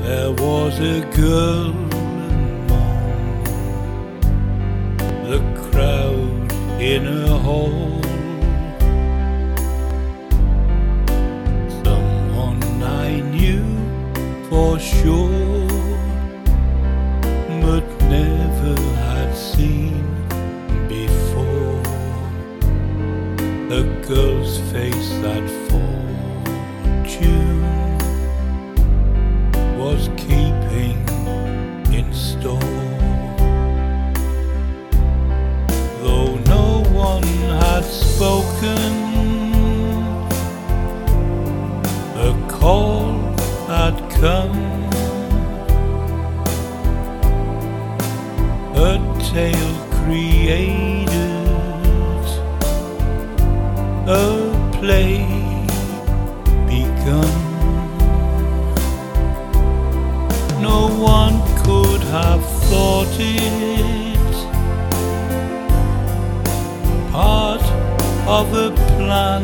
There was a girl among the crowd in a hall, someone I knew for sure, but never had seen before. A girl's face that fortune was keeping in store. Though no one had spoken, a call had come. A tale created, a play begun. No one could have thought it part of a plan.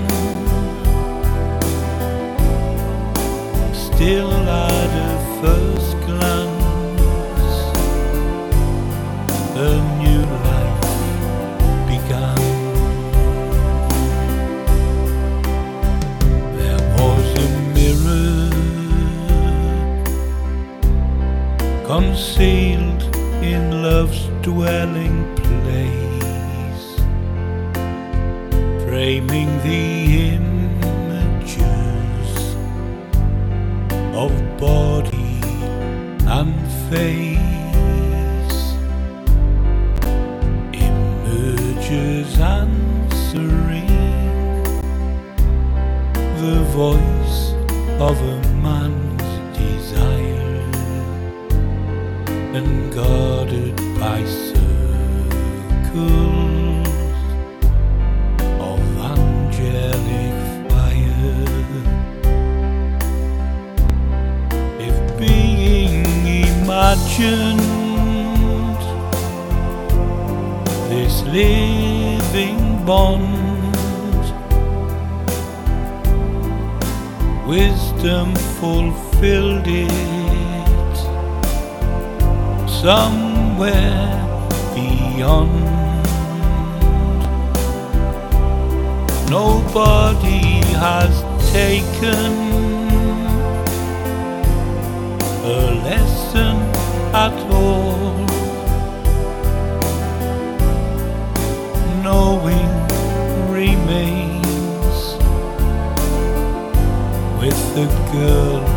Still at a first glance, a new life began. There was a mirror concealed in love's dwelling place, framing the images of body and face, images answering the voice of a man's desire, and guarded by circles of angelic fire. If being imagined, this living bond, wisdom fulfilled it somewhere beyond. Nobody has taken a lesson at all. Knowing remains with the girl